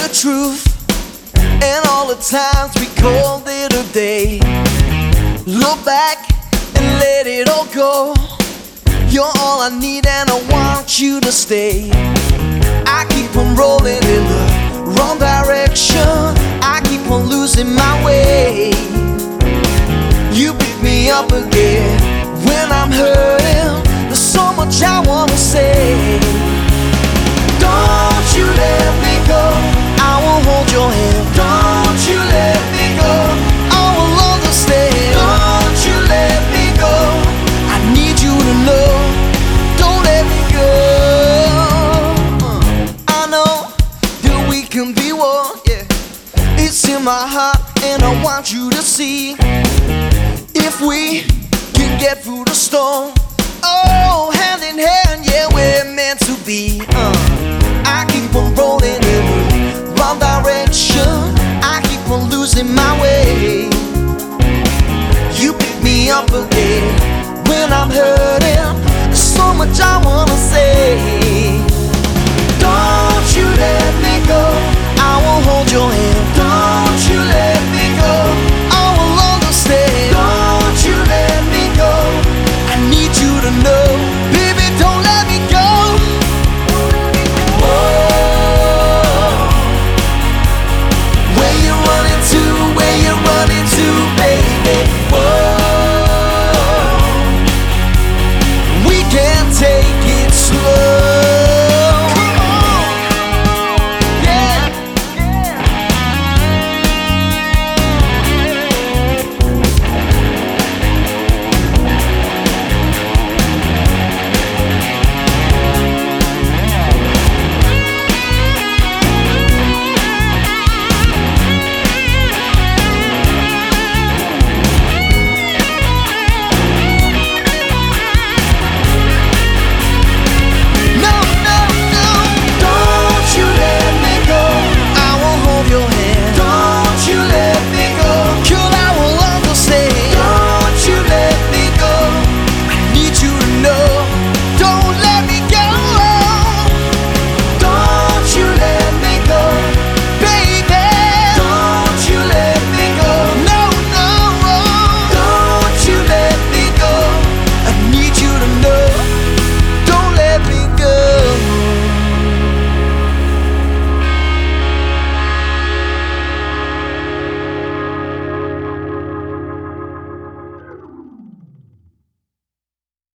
truth and all the times we called it a day. Look back and let it all go. You're all I need and I want you to stay. I keep on rolling in the wrong direction. I keep on losing my way. You pick me up again when I'm hurting. There's so much I wanna say. Don't you let me go, I will hold your hand. Don't you let me go, I will understand. Don't you let me go, I need you to know. Don't let me go. I know that we can be one, yeah. It's in my heart and I want you to see. If we can get through the storm, oh, hand in hand, yeah, we're meant to be.